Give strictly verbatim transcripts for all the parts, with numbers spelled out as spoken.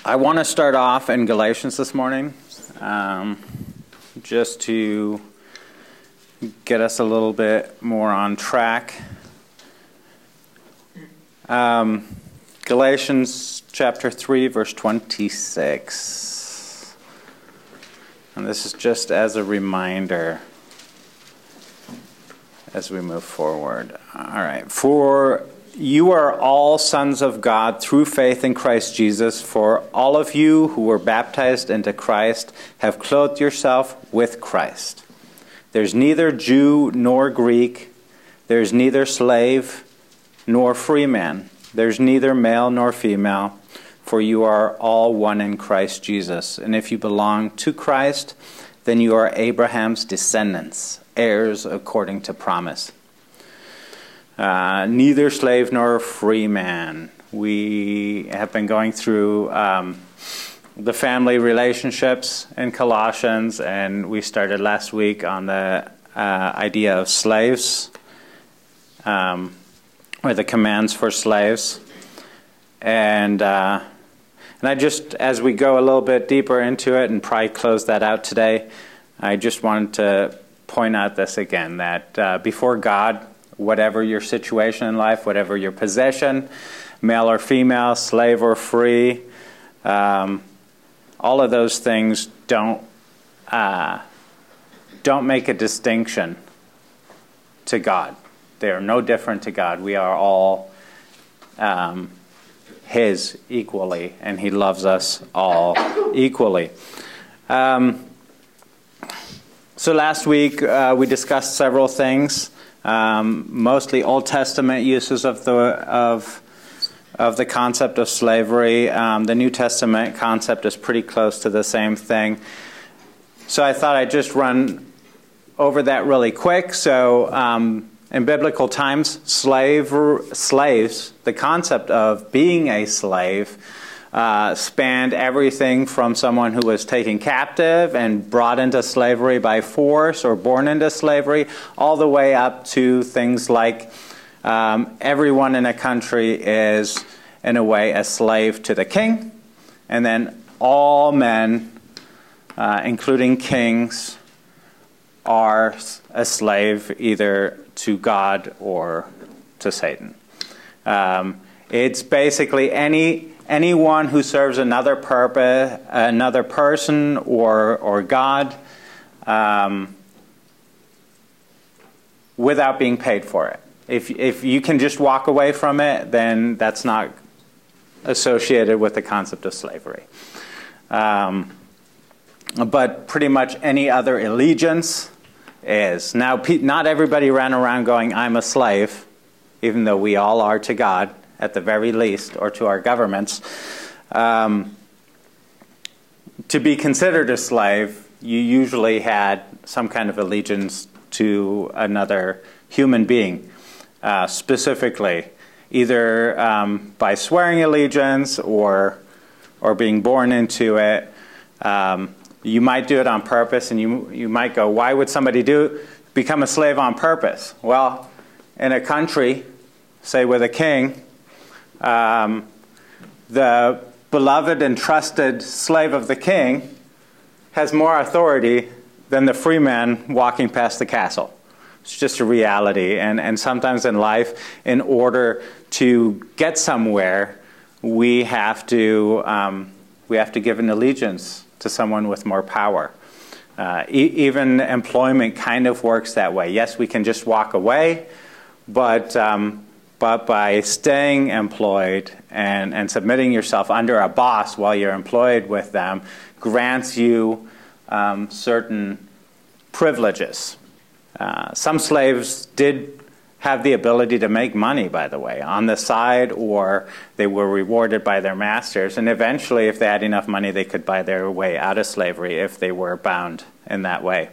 I want to start off in Galatians this morning, um, just to get us a little bit more on track. Um, Galatians chapter three, verse twenty-six. And this is just as a reminder as we move forward. All right. For you are all sons of God through faith in Christ Jesus, for all of you who were baptized into Christ have clothed yourself with Christ. There's neither Jew nor Greek, there's neither slave nor free man, there's neither male nor female, for you are all one in Christ Jesus. And if you belong to Christ, then you are Abraham's descendants, heirs according to promise. Uh, neither slave nor free man. We have been going through um, the family relationships in Colossians, and we started last week on the uh, idea of slaves, um, or the commands for slaves. And uh, and I just, as we go a little bit deeper into it, and probably close that out today, I just wanted to point out this again, that uh, before God, whatever your situation in life, whatever your possession, male or female, slave or free, um, all of those things don't uh, don't make a distinction to God. They are no different to God. We are all um, His equally, and He loves us all equally. Um, so last week uh, we discussed several things. Um, mostly Old Testament uses of the of of the concept of slavery. Um, the New Testament concept is pretty close to the same thing. So I thought I'd just run over that really quick. So um, in biblical times, slave slaves, the concept of being a slave, Uh, spanned everything from someone who was taken captive and brought into slavery by force or born into slavery, all the way up to things like um, everyone in a country is, in a way, a slave to the king, and then all men, uh, including kings, are a slave either to God or to Satan. Um, it's basically any Anyone who serves another purpose, another person, or or God, um, without being paid for it. If if you can just walk away from it, then that's not associated with the concept of slavery. Um, but pretty much any other allegiance is. Now, not everybody ran around going, "I'm a slave," even though we all are to God, at the very least, or to our governments. Um, to be considered a slave, you usually had some kind of allegiance to another human being, uh, specifically, either um, by swearing allegiance or or being born into it. Um, you might do it on purpose, and you you might go, why would somebody do become a slave on purpose? Well, in a country, say with a king, Um, the beloved and trusted slave of the king has more authority than the free man walking past the castle. It's just a reality. And, and sometimes in life, in order to get somewhere, we have to um, we have to give an allegiance to someone with more power. Uh, e- even employment kind of works that way. Yes, we can just walk away, but um, But by staying employed and, and submitting yourself under a boss while you're employed with them grants you um, certain privileges. Uh, some slaves did have the ability to make money, by the way, on the side, or they were rewarded by their masters. And eventually, if they had enough money, they could buy their way out of slavery if they were bound in that way.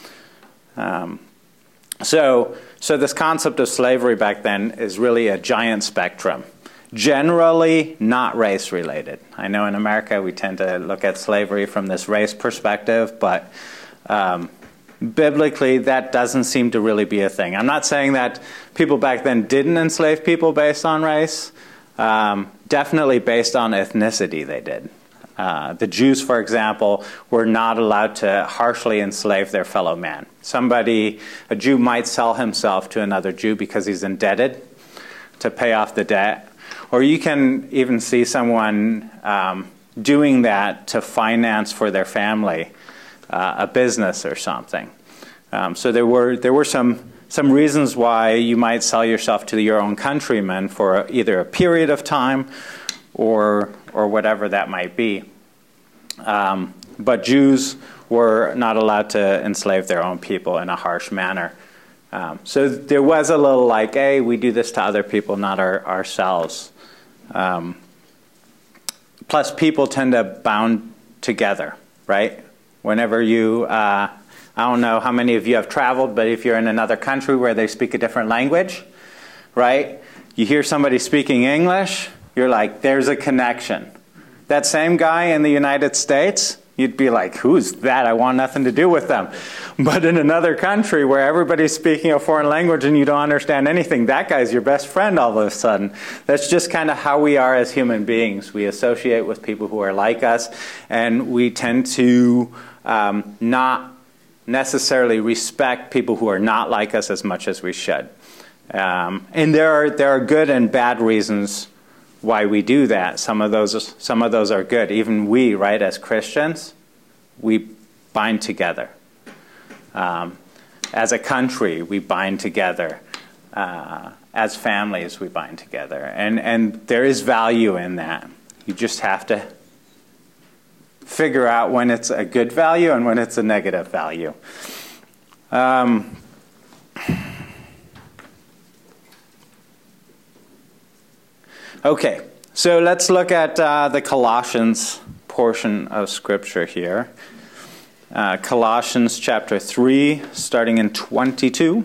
Um, so... So this concept of slavery back then is really a giant spectrum, generally not race-related. I know in America we tend to look at slavery from this race perspective, but um, biblically that doesn't seem to really be a thing. I'm not saying that people back then didn't enslave people based on race. Um, definitely based on ethnicity they did. Uh, the Jews, for example, were not allowed to harshly enslave their fellow man. Somebody, a Jew might sell himself to another Jew because he's indebted to pay off the debt. Or you can even see someone um, doing that to finance for their family uh, a business or something. Um, so there were there were some some reasons why you might sell yourself to your own countrymen for either a period of time or or whatever that might be. Um, but Jews were not allowed to enslave their own people in a harsh manner. Um, so there was a little like, hey, we do this to other people, not our, ourselves. Um, plus, people tend to bound together, right? Whenever you, uh, I don't know how many of you have traveled, but if you're in another country where they speak a different language, right? You hear somebody speaking English, you're like, there's a connection. That same guy in the United States, you'd be like, who's that? I want nothing to do with them. But in another country where everybody's speaking a foreign language and you don't understand anything, that guy's your best friend all of a sudden. That's just kind of how we are as human beings. We associate with people who are like us, and we tend to um, not necessarily respect people who are not like us as much as we should. Um, and there are there are good and bad reasons why we do that. Some of those some of those are good. Even we, right, as Christians, we bind together. Um, as a country, we bind together. Uh, as families, we bind together. And and there is value in that. You just have to figure out when it's a good value and when it's a negative value. Um, Okay, so let's look at uh, the Colossians portion of Scripture here. Uh, Colossians chapter three, starting in twenty-two.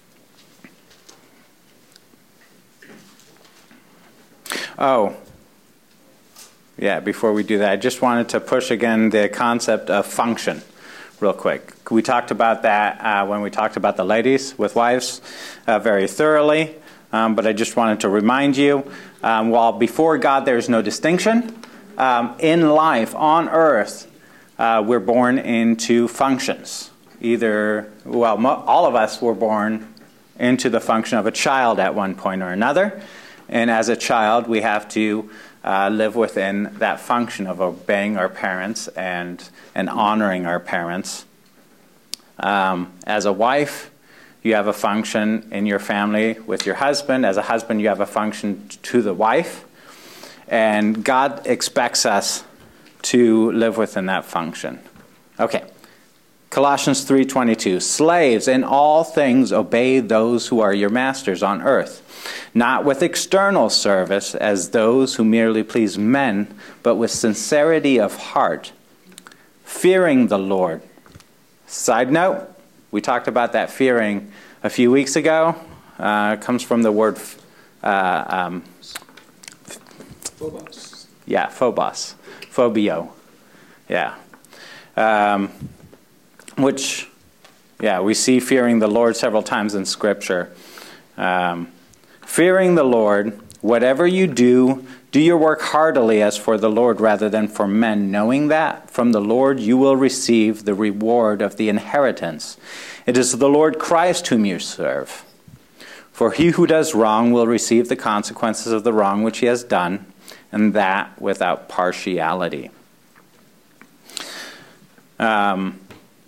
Oh, yeah, before we do that, I just wanted to push again the concept of function real quick. We talked about that uh, when we talked about the ladies with wives uh, very thoroughly. Um, but I just wanted to remind you, um, while before God there's no distinction, um, in life, on earth, uh, we're born into functions. Either, well, mo- all of us were born into the function of a child at one point or another. And as a child, we have to uh, live within that function of obeying our parents and, and honoring our parents. Um, as a wife, you have a function in your family with your husband. As a husband, you have a function to the wife. And God expects us to live within that function. Okay. Colossians three twenty-two. Slaves, in all things obey those who are your masters on earth, not with external service as those who merely please men, but with sincerity of heart, fearing the Lord. Side note, we talked about that fearing a few weeks ago. Uh, it comes from the word uh, um, Phobos. Yeah, phobos. Phobio. Yeah. Um, which, yeah, we see fearing the Lord several times in Scripture. Um, fearing the Lord, whatever you do, do your work heartily as for the Lord rather than for men, knowing that from the Lord you will receive the reward of the inheritance. It is the Lord Christ whom you serve. For he who does wrong will receive the consequences of the wrong which he has done, and that without partiality. Um,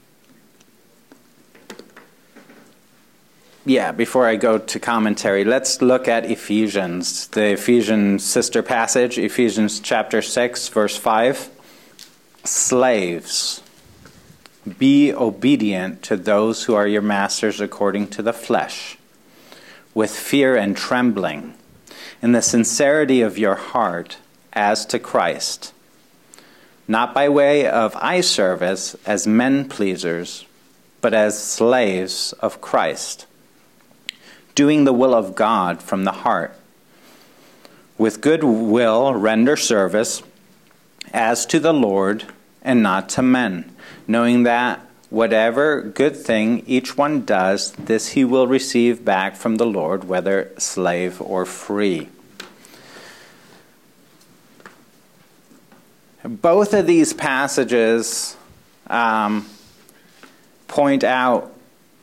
yeah, before I go to commentary, let's look at Ephesians, the Ephesians sister passage, Ephesians chapter six, verse five. Slaves, be obedient to those who are your masters according to the flesh, with fear and trembling, in the sincerity of your heart as to Christ, not by way of eye service as men pleasers, but as slaves of Christ, doing the will of God from the heart. With good will render service as to the Lord and not to men, knowing that whatever good thing each one does, this he will receive back from the Lord, whether slave or free. both of these passages um, point out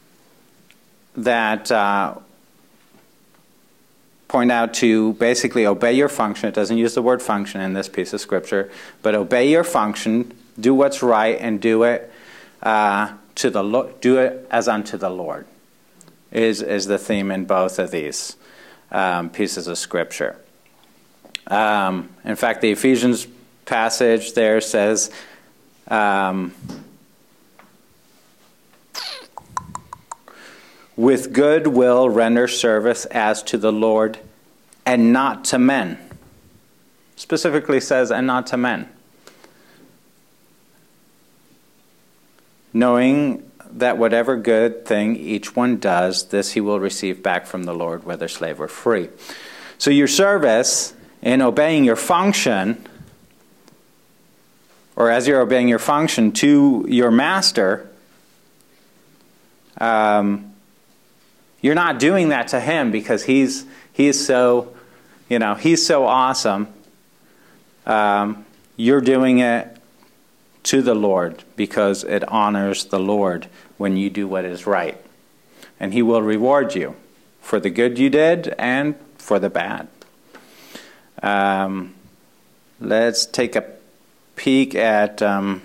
that uh, point out to basically obey your function. It doesn't use the word function in this piece of scripture, but obey your function, do what's right, and do it uh, to the Lo- do it as unto the Lord. Is is the theme in both of these um, pieces of scripture. Um, in fact, the Ephesians passage there says, um, with good will render service as to the Lord and not to men. Specifically says, and not to men. Knowing that whatever good thing each one does, this he will receive back from the Lord, whether slave or free. So your service in obeying your function, or as you're obeying your function to your master, um, you're not doing that to him because he's he's so, you know, he's so awesome. Um, you're doing it to the Lord because it honors the Lord when you do what is right. And he will reward you for the good you did and for the bad. Um, let's take a peek at... Um,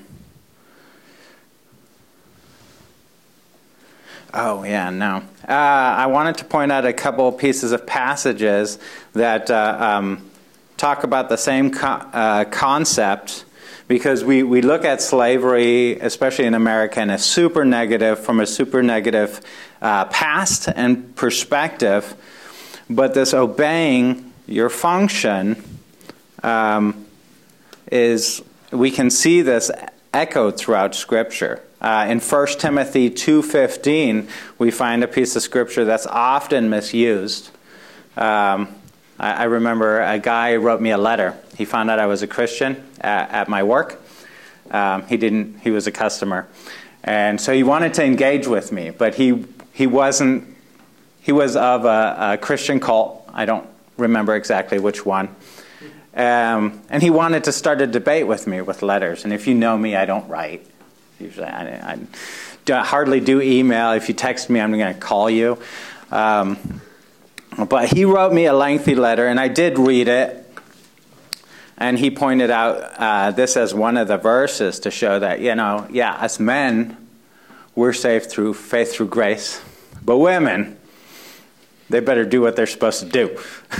oh, yeah, no. Uh, I wanted to point out a couple pieces of passages that uh, um, talk about the same co- uh, concept, because we, we look at slavery, especially in America, in a super negative, from a super negative uh, past and perspective. But this obeying your function um, is, we can see this echoed throughout Scripture. Uh, in First Timothy two fifteen, we find a piece of Scripture that's often misused. Um, I, I remember a guy wrote me a letter. He found out I was a Christian at, at my work. Um, he didn't. He was a customer, and so he wanted to engage with me, but he he wasn't. He was of a, a Christian cult. I don't remember exactly which one. Um, and he wanted to start a debate with me with letters. And if you know me, I don't write. Usually, I, I do, hardly do email. If you text me, I'm going to call you. Um, but he wrote me a lengthy letter, and I did read it. And he pointed out uh, this as one of the verses to show that, you know, yeah, as men, we're saved through faith through grace. But women, they better do what they're supposed to do.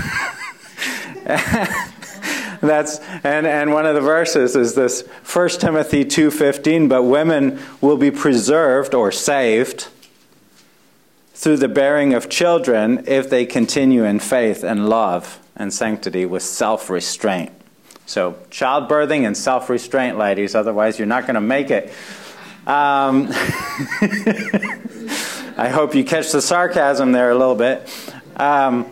That's and, and one of the verses is this First Timothy two fifteen, but women will be preserved or saved through the bearing of children if they continue in faith and love and sanctity with self-restraint. So childbirthing and self-restraint, ladies, otherwise you're not going to make it. Um, I hope you catch the sarcasm there a little bit. Um,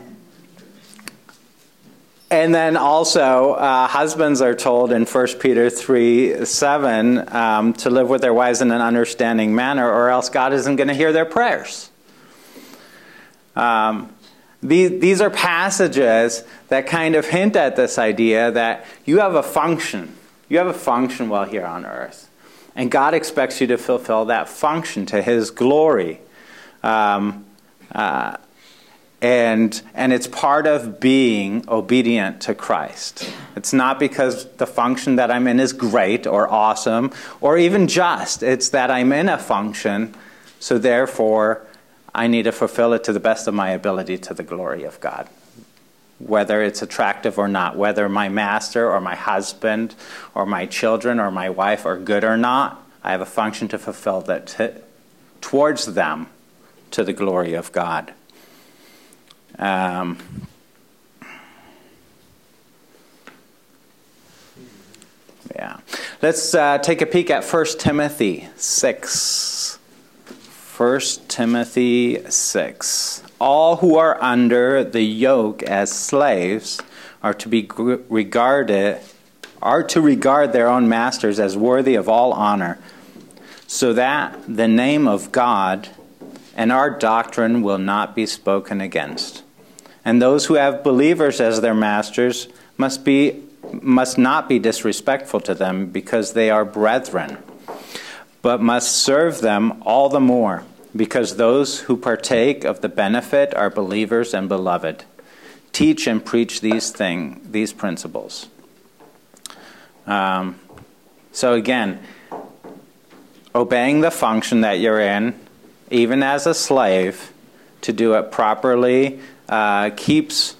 and then also, uh, husbands are told in First Peter three seven um, to live with their wives in an understanding manner, or else God isn't going to hear their prayers. Um, these, these are passages that kind of hint at this idea that you have a function. You have a function while here on earth. And God expects you to fulfill that function to His glory. Um, uh, and and it's part of being obedient to Christ. It's not because the function that I'm in is great or awesome or even just. It's that I'm in a function, so therefore I need to fulfill it to the best of my ability to the glory of God. Whether it's attractive or not, whether my master or my husband or my children or my wife are good or not, I have a function to fulfill that t- towards them to the glory of God. Um, yeah. Let's uh, take a peek at First Timothy six. First Timothy six. All who are under the yoke as slaves are to be regarded, are to regard their own masters as worthy of all honor, so that the name of God and our doctrine will not be spoken against. And those who have believers as their masters must be must not be disrespectful to them because they are brethren, but must serve them all the more because those who partake of the benefit are believers and beloved. Teach and preach these things, these principles. Um, so again, obeying the function that you're in, even as a slave, to do it properly, uh, keeps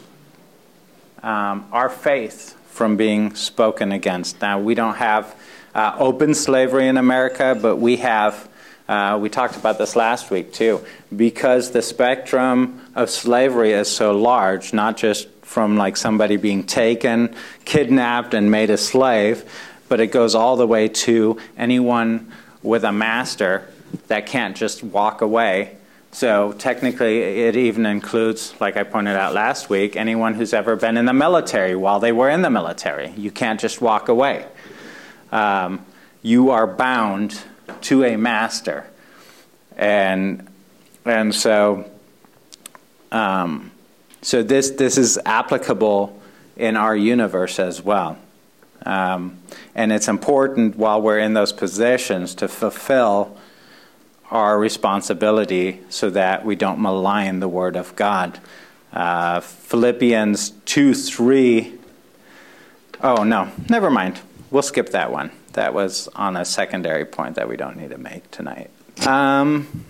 um, our faith from being spoken against. Now, we don't have uh, open slavery in America, but we have, uh, we talked about this last week too, because the spectrum of slavery is so large, not just from like somebody being taken, kidnapped, and made a slave, but it goes all the way to anyone with a master that can't just walk away. So technically it even includes, like I pointed out last week, anyone who's ever been in the military while they were in the military. You can't just walk away. Um, you are bound to a master. And and so um, so this this is applicable in our universe as well. Um, and it's important while we're in those positions to fulfill our responsibility so that we don't malign the Word of God. Uh, Philippians two three. Oh, no, never mind. We'll skip that one. That was on a secondary point that we don't need to make tonight. Um,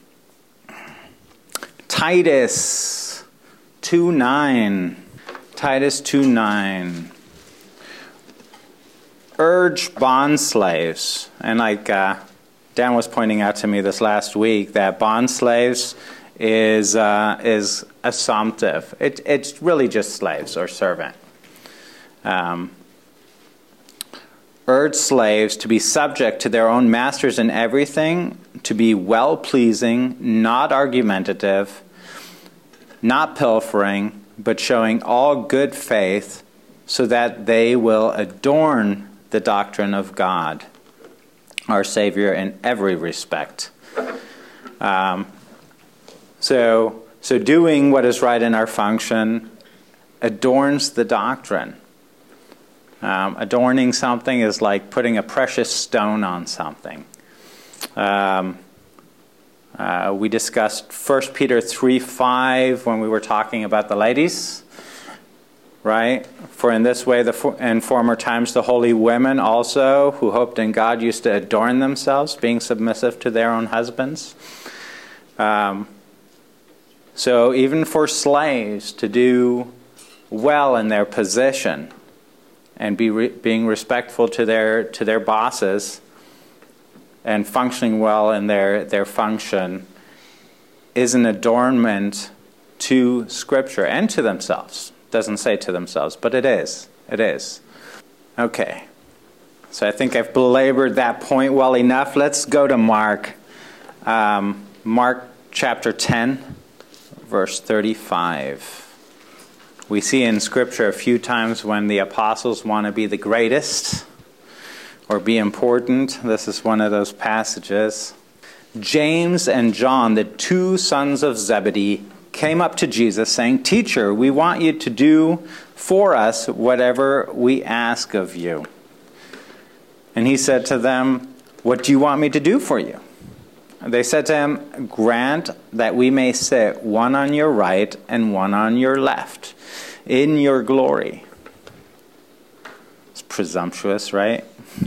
Titus two nine. Titus two nine. Urge bondslaves, and like uh, Dan was pointing out to me this last week, that bondslaves is uh, is assumptive. It, it's really just slaves or servant. Um, urge slaves to be subject to their own masters in everything, to be well-pleasing, not argumentative, not pilfering, but showing all good faith, so that they will adorn the doctrine of God, our Savior, in every respect. Um, so, so doing what is right in our function adorns the doctrine. Um, adorning something is like putting a precious stone on something. Um, uh, we discussed First Peter three five when we were talking about the ladies. Right? For in this way, the, in former times, the holy women also, who hoped in God, used to adorn themselves, being submissive to their own husbands. Um, so even for slaves to do well in their position and be re- being respectful to their to their bosses and functioning well in their, their function is an adornment to Scripture and to themselves. Doesn't say to themselves, but it is. It is. Okay. So I think I've belabored that point well enough. Let's go to Mark. Um, Mark chapter ten, verse thirty-five. We see in Scripture a few times when the apostles want to be the greatest or be important. This is one of those passages. James and John, the two sons of Zebedee, came up to Jesus saying, "Teacher, we want you to do for us whatever we ask of you." And he said to them, "What do you want me to do for you?" They said to him, "Grant that we may sit one on your right and one on your left in your glory." It's presumptuous, right?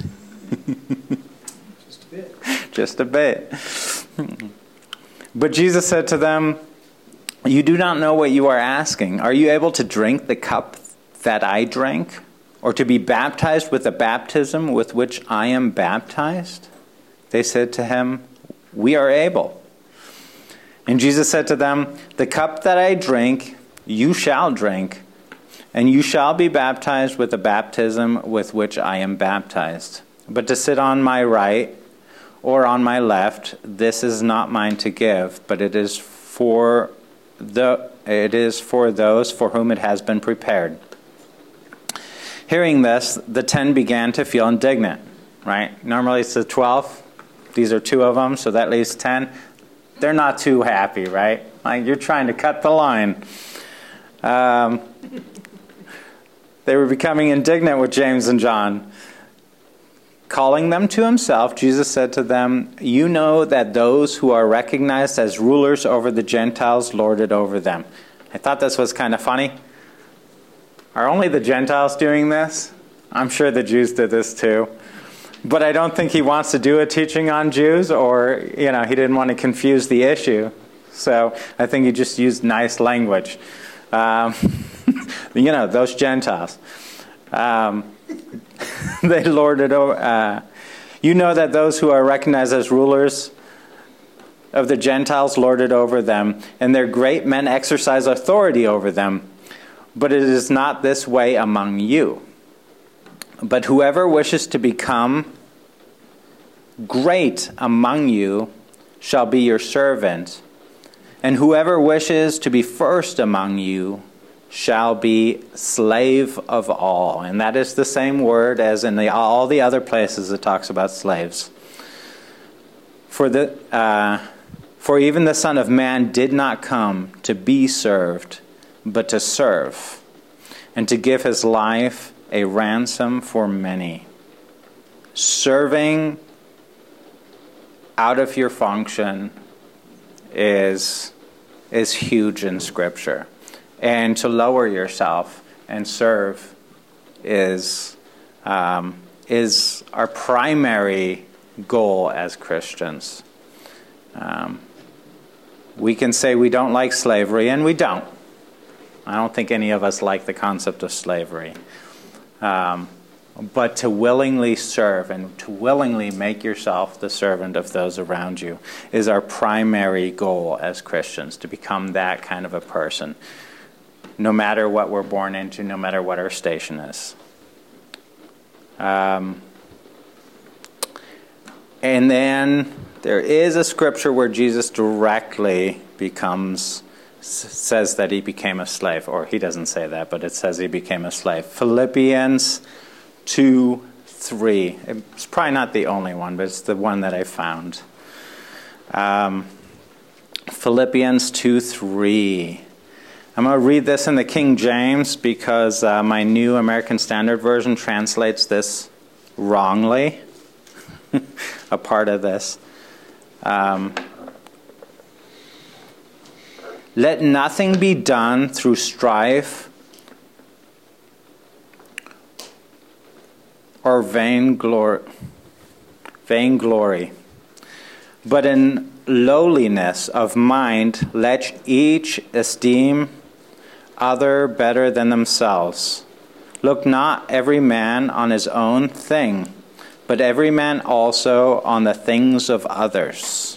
Just a bit. Just a bit. But Jesus said to them, "You do not know what you are asking. Are you able to drink the cup that I drank, or to be baptized with the baptism with which I am baptized?" They said to him, "We are able." And Jesus said to them, "The cup that I drink, you shall drink, and you shall be baptized with the baptism with which I am baptized. But to sit on my right or on my left, this is not mine to give, but it is for the it is for those for whom it has been prepared." Hearing this, the ten began to feel indignant. Right? Normally it's the twelve. These are two of them, so that leaves ten. They're not too happy, right? Like, you're trying to cut the line. Um, They were becoming indignant with James and John. Calling them to himself, Jesus said to them, "You know that those who are recognized as rulers over the Gentiles lord it over them." I thought this was kind of funny. Are only the Gentiles doing this? I'm sure the Jews did this too. But I don't think he wants to do a teaching on Jews, or, you know, he didn't want to confuse the issue. So I think he just used nice language. Um, you know, those Gentiles. Um, they lord it over. Uh, you know that those who are recognized as rulers of the Gentiles lord it over them, and their great men exercise authority over them. But it is not this way among you. But whoever wishes to become great among you shall be your servant, and whoever wishes to be first among you shall be slave of all. And that is the same word as in the, all the other places it talks about slaves. For the uh, for even the Son of Man did not come to be served, but to serve, and to give his life a ransom for many. Serving out of your function is, is huge in Scripture. And to lower yourself and serve is, um, is our primary goal as Christians. Um, we can say we don't like slavery, and we don't. I don't think any of us like the concept of slavery. Um, but to willingly serve and to willingly make yourself the servant of those around you is our primary goal as Christians, to become that kind of a person, no matter what we're born into, no matter what our station is. Um, and then there is a scripture where Jesus directly becomes says that he became a slave, or he doesn't say that, but it says he became a slave. Philippians two three. It's probably not the only one, but it's the one that I found. Um, Philippians two three. I'm going to read this in the King James because uh, my New American Standard Version translates this wrongly. A part of this. Um, Let nothing be done through strife or vainglory, vainglory, but in lowliness of mind let each esteem other better than themselves. Look not every man on his own thing, but every man also on the things of others.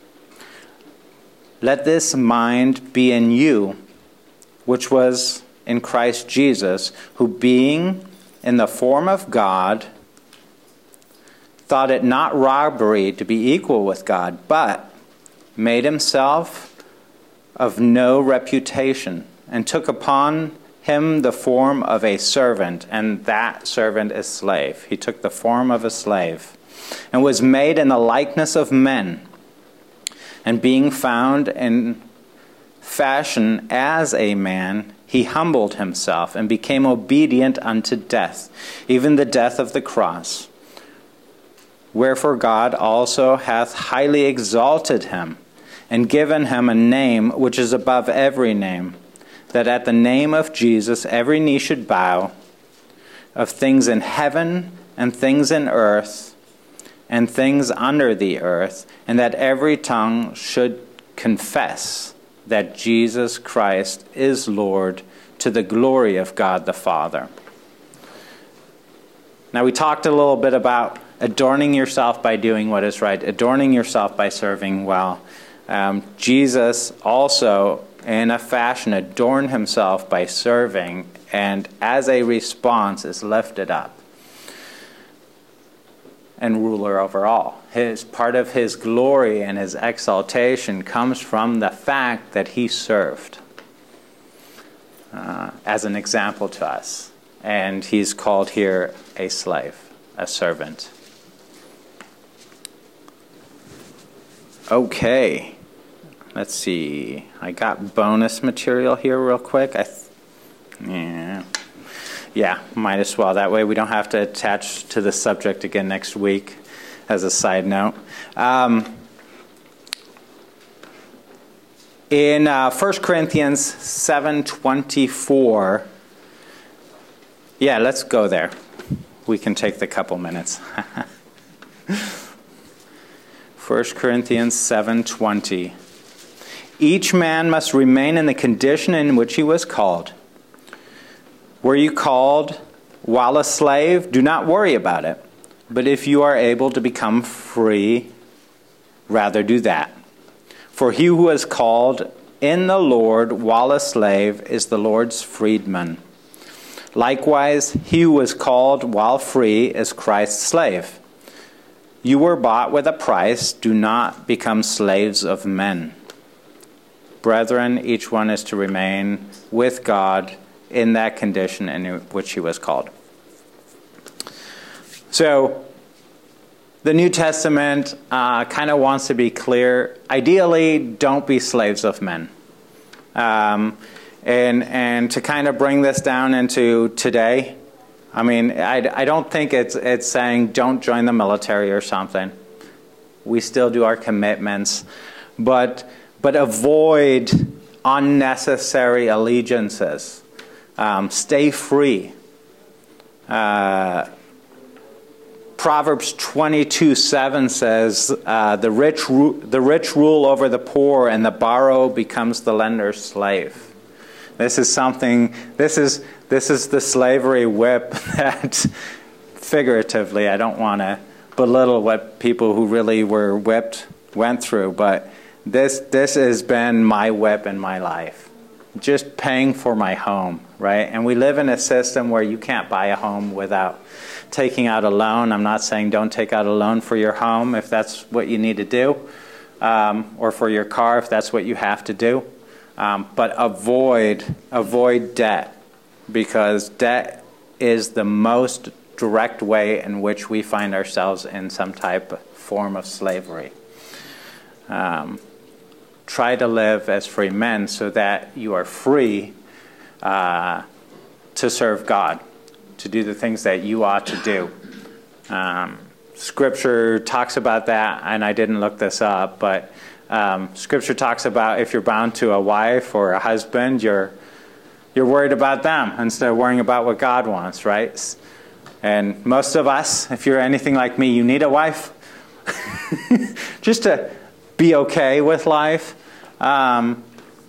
Let this mind be in you, which was in Christ Jesus, who being in the form of God, thought it not robbery to be equal with God, but made himself of no reputation, and took upon him the form of a servant, and that servant is slave. He took the form of a slave, and was made in the likeness of men. And being found in fashion as a man, he humbled himself and became obedient unto death, even the death of the cross. Wherefore God also hath highly exalted him, and given him a name which is above every name, that at the name of Jesus every knee should bow, of things in heaven and things in earth, and things under the earth, and that every tongue should confess that Jesus Christ is Lord, to the glory of God the Father. Now, we talked a little bit about adorning yourself by doing what is right, adorning yourself by serving well. Um, Jesus also, in a fashion, adorned himself by serving, and as a response is lifted up and ruler over all. His part of his glory and his exaltation comes from the fact that he served uh, as an example to us. And he's called here a slave, a servant. Okay, let's see. I got bonus material here real quick. I th- yeah. Yeah, might as well. That way we don't have to attach to the subject again next week as a side note. Um, in uh, First Corinthians seven twenty-four, yeah, let's go there. We can take the couple minutes. First Corinthians seven twenty. Each man must remain in the condition in which he was called. Were you called while a slave? Do not worry about it. But if you are able to become free, rather do that. For he who is called in the Lord while a slave is the Lord's freedman. Likewise, he who is called while free is Christ's slave. You were bought with a price. Do not become slaves of men. Brethren, each one is to remain with God in that condition in which he was called. So, the New Testament uh, kind of wants to be clear. Ideally, don't be slaves of men. Um, and and to kind of bring this down into today, I mean, I, I don't think it's it's saying don't join the military or something. We still do our commitments, but but avoid unnecessary allegiances. Um, stay free. Uh, Proverbs twenty-two seven says, uh, the rich ru- the rich rule over the poor, and the borrower becomes the lender's slave. This is something. This is this is the slavery whip that, figuratively, I don't want to belittle what people who really were whipped went through, but this this has been my whip in my life. Just paying for my home, right? And we live in a system where you can't buy a home without taking out a loan. I'm not saying don't take out a loan for your home if that's what you need to do, um, or for your car if that's what you have to do. Um, but avoid avoid debt, because debt is the most direct way in which we find ourselves in some type of form of slavery. Um, try to live as free men so that you are free uh, to serve God, to do the things that you ought to do. Um, scripture talks about that, and I didn't look this up, but um, Scripture talks about if you're bound to a wife or a husband, you're you're worried about them instead of worrying about what God wants, right? And most of us, if you're anything like me, you need a wife just to be okay with life. Um,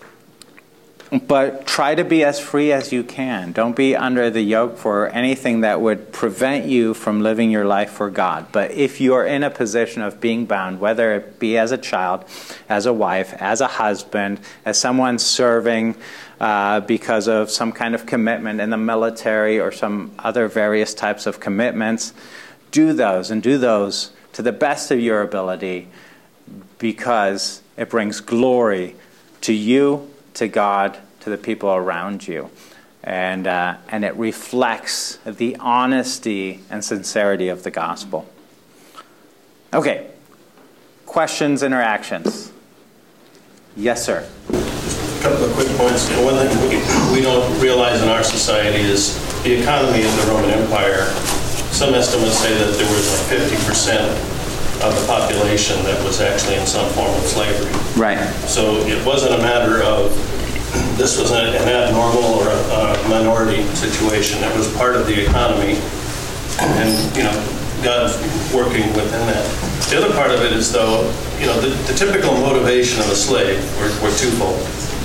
But try to be as free as you can. Don't be under the yoke for anything that would prevent you from living your life for God. But if you are in a position of being bound, whether it be as a child, as a wife, as a husband, as someone serving uh, because of some kind of commitment in the military or some other various types of commitments, do those and do those to the best of your ability, because it brings glory to you, to God, to the people around you. And uh, and it reflects the honesty and sincerity of the gospel. Okay. Questions, interactions? Yes, sir. A couple of quick points. You know, one thing we, we don't realize in our society is the economy of the Roman Empire. Some estimates say that there was like fifty percent of the population that was actually in some form of slavery. Right. So it wasn't a matter of this was an abnormal or a, a minority situation. It was part of the economy, and you know, God's working within that. The other part of it is, though, you know, the, the typical motivation of a slave were, were twofold: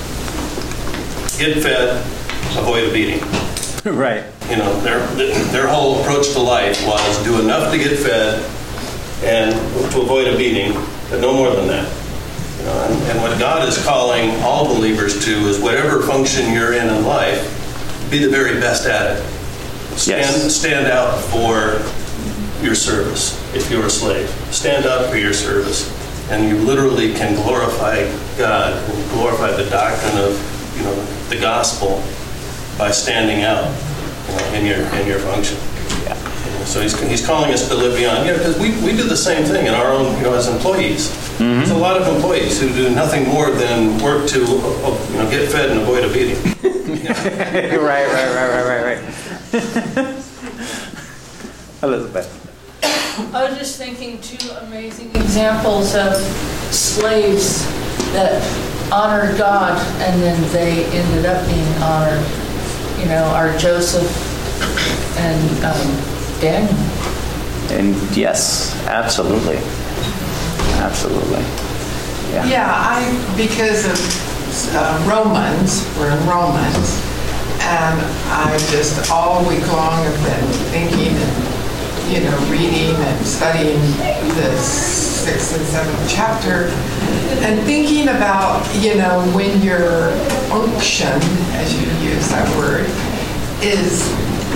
get fed, avoid a beating. Right. You know, their their whole approach to life was do enough to get fed and to avoid a beating, but no more than that. You know, and, and what God is calling all believers to is whatever function you're in in life, be the very best at it. Stand, yes. stand out for your service. If you're a slave, stand up for your service, and you literally can glorify God and glorify the doctrine of, you know, the gospel by standing out, you know, in your in your function. Yeah. So he's he's calling us to live beyond, you know, because we, we do the same thing in our own, you know, as employees. Mm-hmm. There's a lot of employees who do nothing more than work to, uh, you know, get fed and avoid a beating. right, right, right, right, right, right. Elizabeth. I was just thinking two amazing examples of slaves that honored God and then they ended up being honored. You know, our Joseph and um, Daniel. And yes, absolutely. Absolutely. Yeah, yeah I, because of uh, Romans, we're in Romans, and I just all week long have been thinking and, you know, reading and studying the sixth and seventh chapter and thinking about, you know, when your unction, as you use that word, is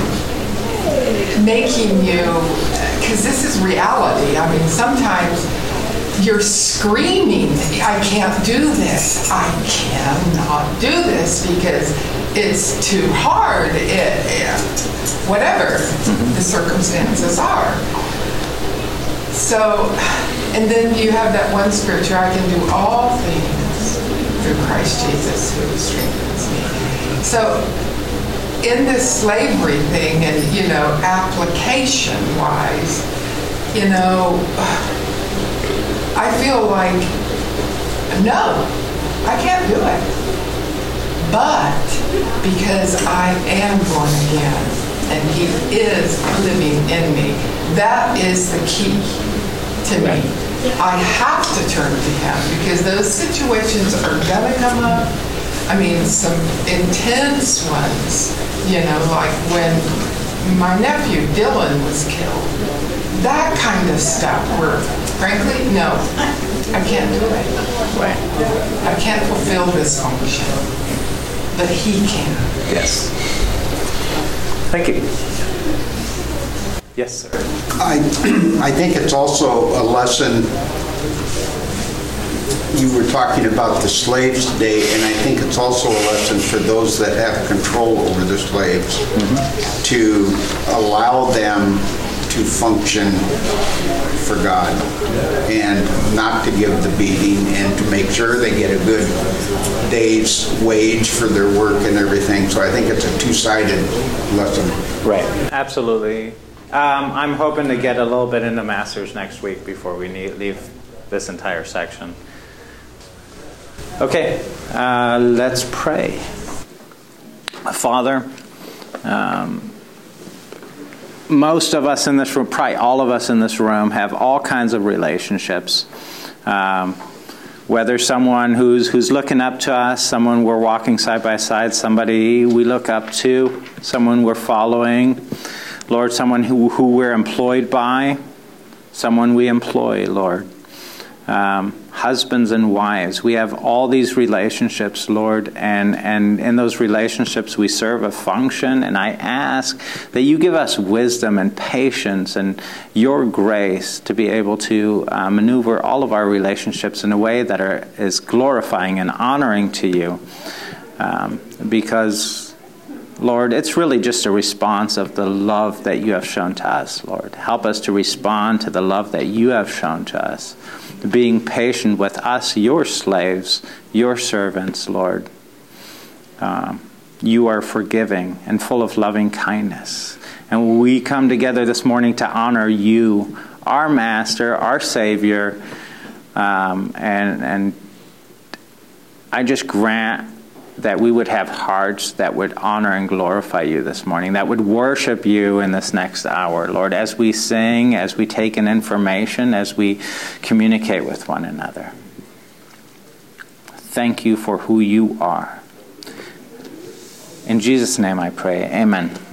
making you, because this is reality. I mean, sometimes you're screaming, I can't do this. I cannot do this because it's too hard. It, it, whatever mm-hmm. the circumstances are. So, and then you have that one scripture, I can do all things through Christ Jesus who strengthens me. So, in this slavery thing and, you know, application-wise, you know, I feel like, no, I can't do it. But because I am born again and He is living in me, that is the key to me. I have to turn to Him because those situations are going to come up. I mean, some intense ones, you know, like when my nephew Dylan was killed. That kind of stuff where, frankly, no, I can't do it. Right. I can't fulfill this function. But He can. Yes. Thank you. Yes, sir. I, I think it's also a lesson. You were talking about the slaves today, and I think it's also a lesson for those that have control over the slaves mm-hmm. to allow them to function for God and not to give the beating and to make sure they get a good day's wage for their work and everything. So I think it's a two-sided lesson. Right, absolutely. Um, I'm hoping to get a little bit into Masters next week before we need, leave this entire section. Okay, uh, let's pray. Father, um, most of us in this room, probably all of us in this room, have all kinds of relationships. Um, whether someone who's who's looking up to us, someone we're walking side by side, somebody we look up to, someone we're following, Lord, someone who, who we're employed by, someone we employ, Lord. Um, husbands and wives, we have all these relationships, Lord, and, and in those relationships we serve a function, and I ask that you give us wisdom and patience and your grace to be able to uh, maneuver all of our relationships in a way that are, is glorifying and honoring to you, um, because, Lord, it's really just a response of the love that you have shown to us, Lord. Help us to respond to the love that you have shown to us, being patient with us, your slaves, your servants, Lord. Um, you are forgiving and full of loving kindness. And we come together this morning to honor you, our Master, our Savior, um, and, and I just grant that we would have hearts that would honor and glorify you this morning, that would worship you in this next hour, Lord, as we sing, as we take in information, as we communicate with one another. Thank you for who you are. In Jesus' name I pray, amen.